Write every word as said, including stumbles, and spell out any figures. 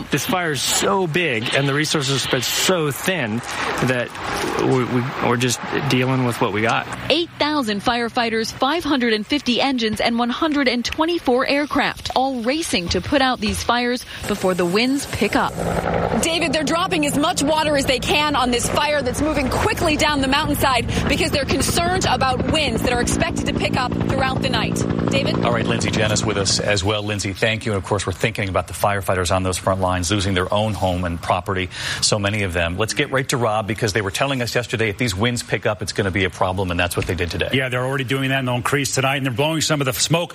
this fire is so big and the resources are spread so thin that we, we, we're just dealing with what we got. eight thousand firefighters, five hundred fifty engines, and one hundred twenty-four aircraft, all racing to put out these fires before the winds pick up. David, they're dropping as much water as they can on this fire that's moving quickly down the mountainside because they're concerned about winds that are expected to pick up throughout the night. David? All right, Lindsay Janice with us as well. Lindsay, thank you. And, of course, we're thinking about the firefighters on those front lines losing their own home and property, so many of them. Let's get right to Rob, because they were telling us yesterday if these winds pick up, it's going to be a problem, and that's what they did today. Yeah, they're already doing that, and they'll increase tonight, and they're blowing some of the smoke